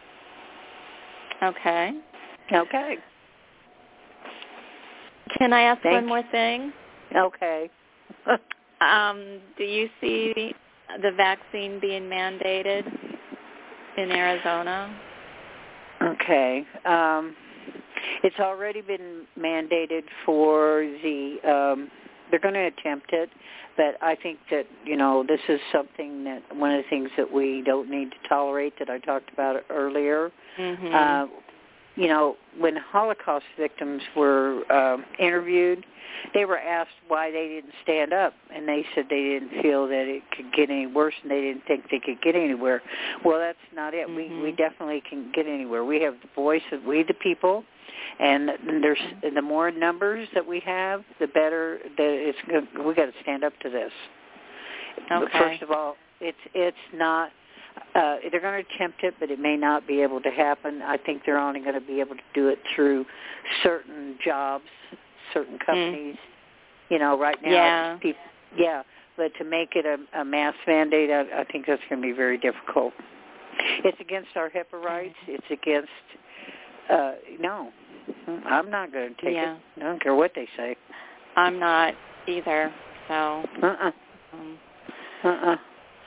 Okay. Okay. Can I ask Thank one more thing? Okay. Um, do you see the vaccine being mandated in Arizona? Okay. Um, it's already been mandated for the, um, they're going to attempt it, but I think that, you know, this is something that, one of the things that we don't need to tolerate that I talked about earlier. Mm-hmm. Uh, you know, when Holocaust victims were um, interviewed, they were asked why they didn't stand up, and they said they didn't feel that it could get any worse, and they didn't think they could get anywhere. Well, that's not it. Mm-hmm. We we definitely can get anywhere. We have the voice of we the people, and there's the more numbers that we have, the better. That it's good. We got to stand up to this. Okay. But first of all, it's it's not. Uh, they're going to attempt it, but it may not be able to happen. I think they're only going to be able to do it through certain jobs, certain companies. Mm. You know, right now, yeah, it's people, yeah. But to make it a, a mass mandate, I, I think that's going to be very difficult. It's against our HIPAA rights. It's against. Uh, no, I'm not going to take yeah. it. I don't care what they say. I'm not either. So. Uh-uh. Um, uh-uh.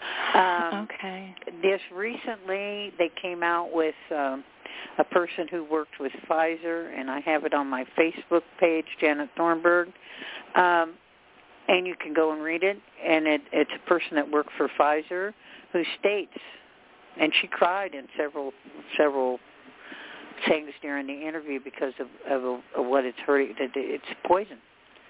Um, okay. This recently, they came out with um, a person who worked with Pfizer, and I have it on my Facebook page, Janet Thornburg, um, and you can go and read it. And it, it's a person that worked for Pfizer who states, and she cried in several several things during the interview because of, of, of what it's hurting. That it's poison.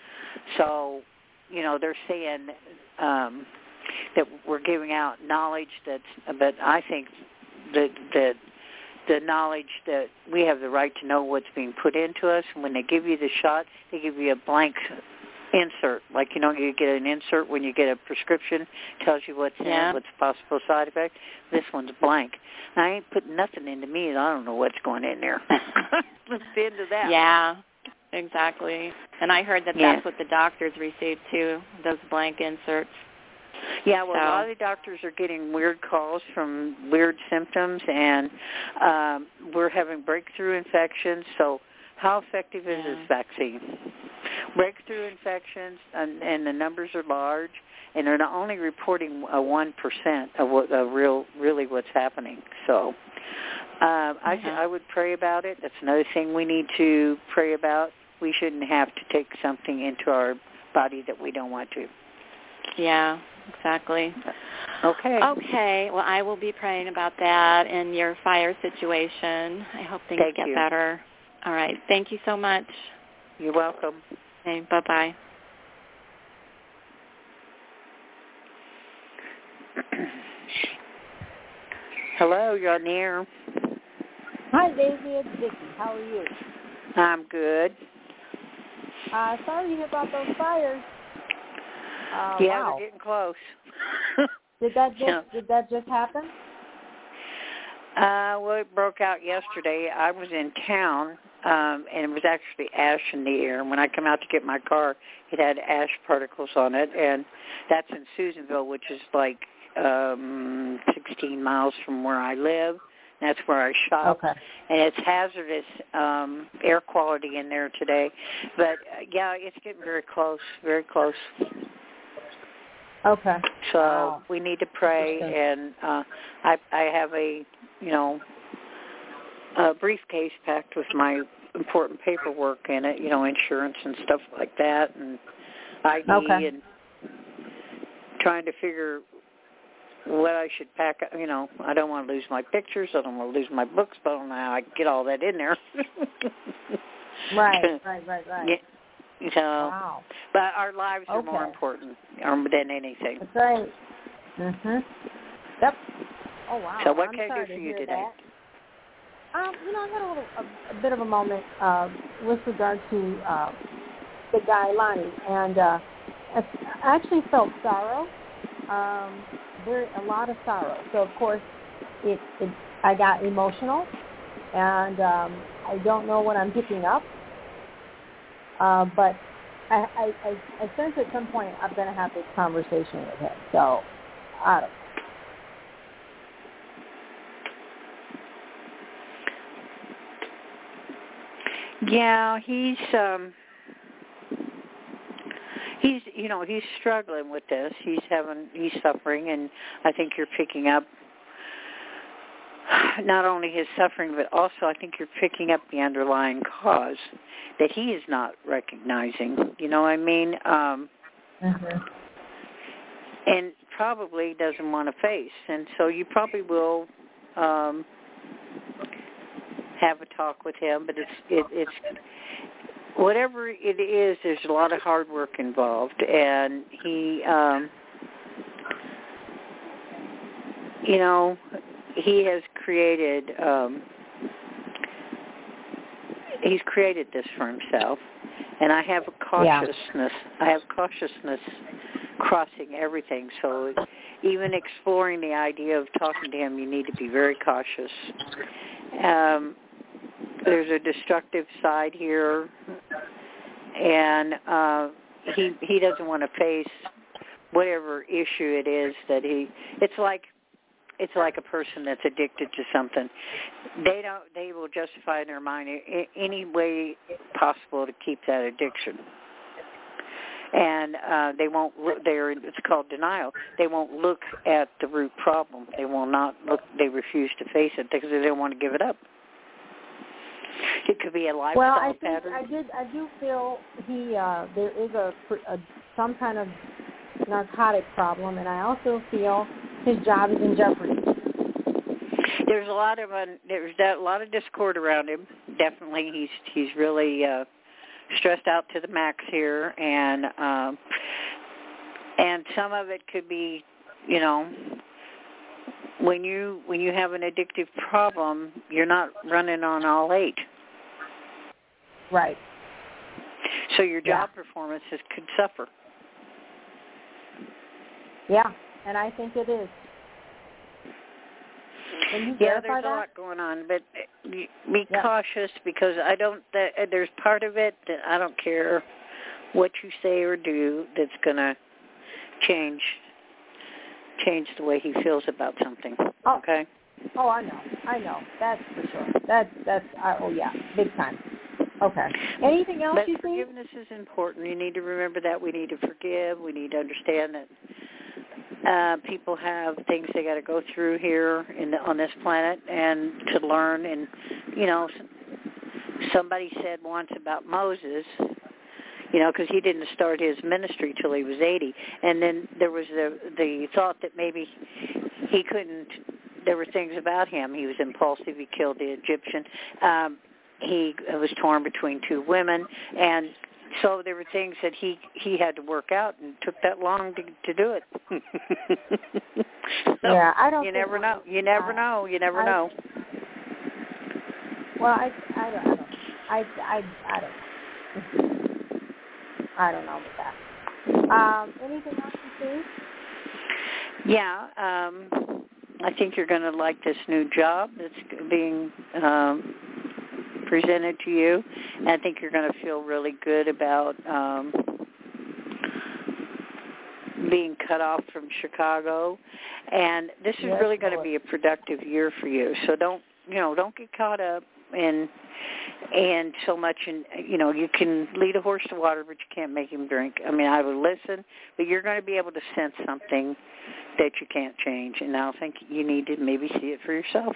So, you know, they're saying. Um, that we're giving out knowledge that's, but I think that that the knowledge that we have the right to know what's being put into us. And when they give you the shot, they give you a blank insert. Like, you know, you get an insert when you get a prescription, tells you what's yeah. in, what's a possible side effect. This one's blank. I ain't putting nothing into me, and I don't know what's going in there. Let's be into that. Yeah, exactly. And I heard that yeah. that's what the doctors receive, too, those blank inserts. Yeah, well, so. a lot of the doctors are getting weird calls from weird symptoms, and um, we're having breakthrough infections. So how effective is yeah. this vaccine? Breakthrough infections, and, and the numbers are large, and they're not only reporting a one percent of what uh, real, really what's happening. So uh, I, yeah. I would pray about it. That's another thing we need to pray about. We shouldn't have to take something into our body that we don't want to. Yeah, exactly. Okay. Okay. Well, I will be praying about that and your fire situation. I hope things Thank get you. better. All right. Thank you so much. You're welcome. Okay. Bye-bye. Hello, you're on the air. Hi, Daisy. It's Vicki. How are you? I'm good. Uh, sorry to hear about those fires. Uh, yeah, wow. we're getting close. Did that just yeah. did that just happen? Uh, well, it broke out yesterday. I was in town, um, and it was actually ash in the air. And when I come out to get my car, it had ash particles on it, and that's in Susanville, which is like um, sixteen miles from where I live. That's where I shop. Okay. And it's hazardous um, air quality in there today. But, uh, yeah, it's getting very close, very close. Okay. So wow. we need to pray, and uh, I, I have a, you know, a briefcase packed with my important paperwork in it, you know, insurance and stuff like that, and I D, okay. and trying to figure what I should pack. You know, I don't want to lose my pictures. I don't want to lose my books, but I don't know how I can get all that in there. right, right, right, right. Yeah. So, wow. but our lives are okay. more important um, than anything. That's right. Mhm. Yep. Oh wow. So what I'm can I sorry do for to you hear today? That. Um, you know, I had a little, a, a bit of a moment uh, with regard to uh, the guy Lonnie, and uh, I actually felt sorrow. Um, very a lot of sorrow. So of course, it, it I got emotional, and um, I don't know what I'm picking up. Uh, but I, I, I, I sense at some point I'm going to have this conversation with him. So, I don't know. Yeah, he's um, he's, you know, he's struggling with this. He's having, he's suffering, and I think you're picking up not only his suffering, but also I think you're picking up the underlying cause that he is not recognizing. You know what I mean? Um, mm-hmm. And probably doesn't want to face. And so you probably will um, have a talk with him, but it's it, it's whatever it is, there's a lot of hard work involved. And he, um, you know, he has created, um, he's created this for himself. And I have a cautiousness, yeah. I have cautiousness crossing everything. So even exploring the idea of talking to him, you need to be very cautious. Um, there's a destructive side here, and uh, he he doesn't want to face whatever issue it is that he. It's like it's like a person that's addicted to something. They don't. They will justify in their mind any way possible to keep that addiction. And uh, they won't. They're. It's called denial. They won't look at the root problem. They will not look. They refuse to face it because they don't want to give it up. It could be a lifestyle well, I think pattern. I did. I do feel he. Uh, there is a, a some kind of narcotic problem, and I also feel his job is in jeopardy. There's a lot of un, there's a lot of discord around him. Definitely, he's he's really. Uh, stressed out to the max here, and um, and some of it could be, you know, when you when you have an addictive problem, you're not running on all eight. Right. So your job yeah. performance is, could suffer. Yeah, and I think it is. Yeah, there's a lot going on, but be yeah. cautious because I don't. There's part of it that I don't care what you say or do that's going to change change the way he feels about something. Oh. Okay. Oh, I know, I know. That's for sure. That's that's. Uh, oh yeah, big time. Okay. Anything else but you think? Forgiveness is important. You need to remember that we need to forgive. We need to understand that. Uh, people have things they got to go through here in the, on this planet and to learn. And, you know, somebody said once about Moses, you know, because he didn't start his ministry till he was eighty. And then there was the, the thought that maybe he couldn't, there were things about him. He was impulsive. He killed the Egyptian. Um, he was torn between two women. And so there were things that he, he had to work out, and it took that long to, to do it. so yeah, I don't. You think never know. You never I, know. You never I, know. Well, I, I don't. I don't. I, I, I don't. I don't know about that. Um, anything else you think? Yeah, um, I think you're going to like this new job that's being. Um, presented to you, and I think you're going to feel really good about um, being cut off from Chicago, and this is yes, really going Lord. to be a productive year for you. So don't, you know, don't get caught up in and so much in, you know, you can lead a horse to water, but you can't make him drink. I mean, I would listen, but you're going to be able to sense something that you can't change, and I think you need to maybe see it for yourself.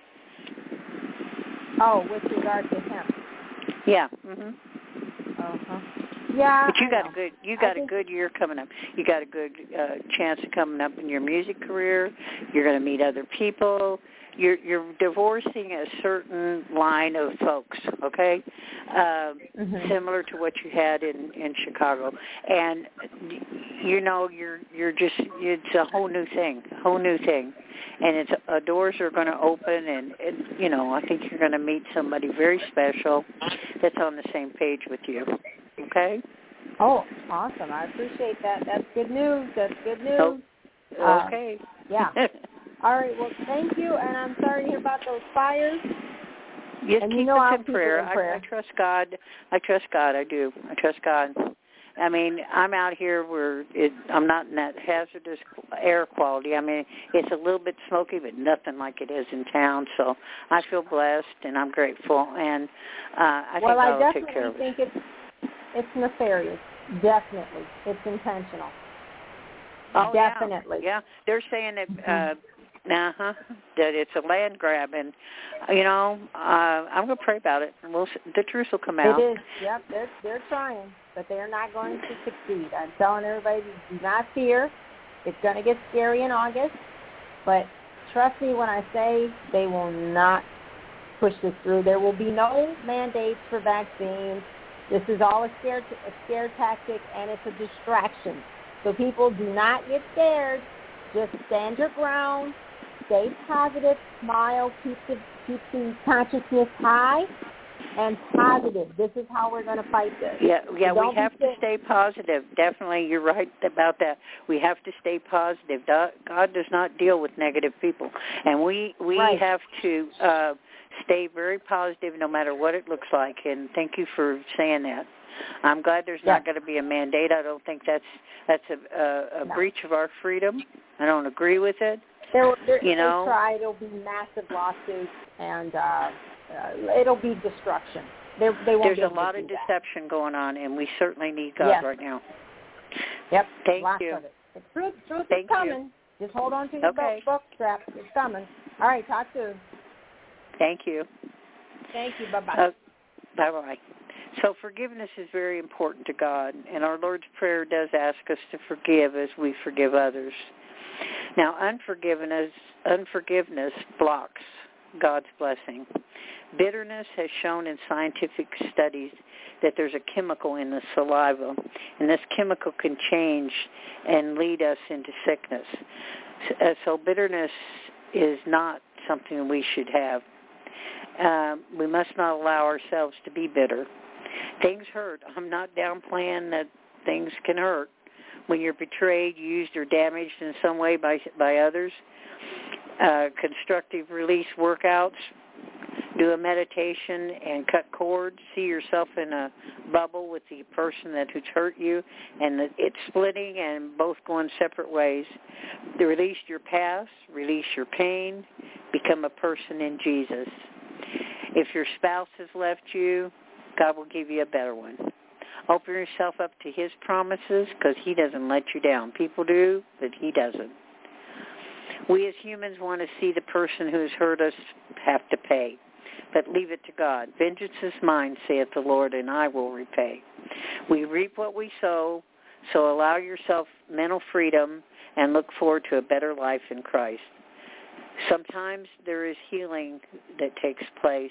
Oh, with regard to him. Yeah. Mhm. Uh huh. Yeah. But you I got know. a good, you got I a good year coming up. You got a good uh, chance of coming up in your music career. You're going to meet other people. You're you're divorcing a certain line of folks, okay? Uh, mm-hmm. Similar to what you had in, in Chicago, and you know you're you're just it's a whole new thing, a whole new thing, and it's uh, doors are going to open, and, and you know I think you're going to meet somebody very special that's on the same page with you, okay? Oh, awesome! I appreciate that. That's good news. That's good news. Oh, okay. Uh, yeah. All right. Well, thank you, and I'm sorry to hear about those fires. Yes, and keep you know us I'll in keep prayer. it in prayer. I, I trust God. I trust God. I do. I trust God. I mean, I'm out here where it, I'm not in that hazardous air quality. I mean, it's a little bit smoky, but nothing like it is in town. So I feel blessed, and I'm grateful. And uh, I well, think I God will take care of definitely it. think it's. it's nefarious. Definitely. It's intentional. Oh, Definitely. Yeah. yeah. They're saying that, uh, uh-huh, that it's a land grab. And, you know, uh, I'm going to pray about it. And we'll, the truth will come out. It is. Yep. They're, they're trying, but they're not going to succeed. I'm telling everybody, do not fear. It's going to get scary in August. But trust me when I say they will not push this through. There will be no mandates for vaccines. This is all a scare, a scare tactic, and it's a distraction. So people, do not get scared. Just stand your ground. Stay positive. Smile. Keep the, keep the consciousness high and positive. This is how we're going to fight this. Yeah, yeah, so we have to stay positive. Definitely, you're right about that. We have to stay positive. God does not deal with negative people, and we we right. have to uh, stay very positive no matter what it looks like. And thank you for saying that. I'm glad there's yeah. not going to be a mandate. I don't think that's that's a, a, a no. breach of our freedom. I don't agree with it. There, there, you know, they try. It'll be massive lawsuits, and uh, uh, it'll be destruction. They, they won't There's be a able lot to of do deception that. going on, and we certainly need God yes. right now. Yep. Thank Lots you. Of it. The truth, truth Thank is coming. You. Just hold on to your okay. book, book strap. It's coming. All right. Talk soon. Thank you. Thank you. Bye-bye. Uh, bye-bye. So forgiveness is very important to God, and our Lord's Prayer does ask us to forgive as we forgive others. Now, unforgiveness, unforgiveness blocks God's blessing. Bitterness has shown in scientific studies that there's a chemical in the saliva, and this chemical can change and lead us into sickness. So bitterness is not something we should have. Um, we must not allow ourselves to be bitter. Things hurt. I'm not downplaying that things can hurt. When you're betrayed, used, or damaged in some way by by others, uh, constructive release workouts, do a meditation and cut cords. See yourself in a bubble with the person that who's hurt you, and it's splitting and both going separate ways. Release your past, release your pain, become a person in Jesus. If your spouse has left you, God will give you a better one. Open yourself up to his promises because he doesn't let you down. People do, but he doesn't. We as humans want to see the person who has hurt us have to pay, but leave it to God. Vengeance is mine, saith the Lord, and I will repay. We reap what we sow, so allow yourself mental freedom and look forward to a better life in Christ. Sometimes there is healing that takes place,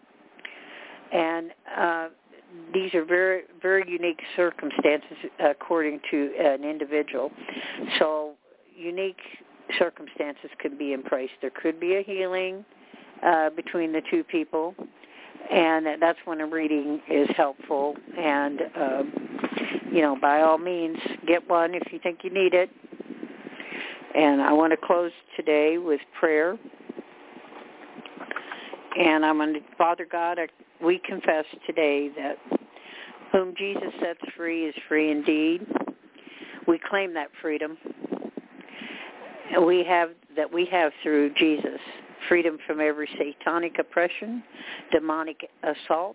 and uh, these are very, very unique circumstances according to an individual. So unique circumstances could be in place. There could be a healing uh, between the two people, and that's when a reading is helpful. And, um, you know, by all means, get one if you think you need it. And I want to close today with prayer. And I'm going to, Father God, I, we confess today that whom Jesus sets free is free indeed. We claim that freedom. And we have that we have through Jesus, freedom from every satanic oppression, demonic assault.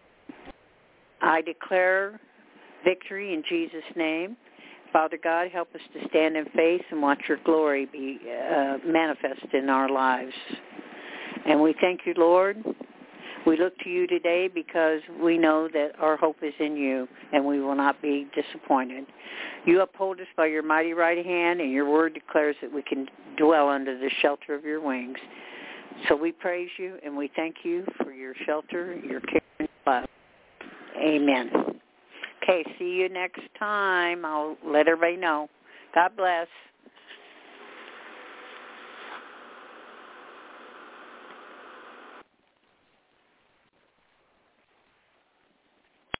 I declare victory in Jesus' name. Father God, help us to stand in faith and watch your glory be uh, manifest in our lives. And we thank you, Lord. We look to you today because we know that our hope is in you and we will not be disappointed. You uphold us by your mighty right hand, and your word declares that we can dwell under the shelter of your wings. So we praise you and we thank you for your shelter, your care, and love. Amen. Okay, see you next time. I'll let everybody know. God bless.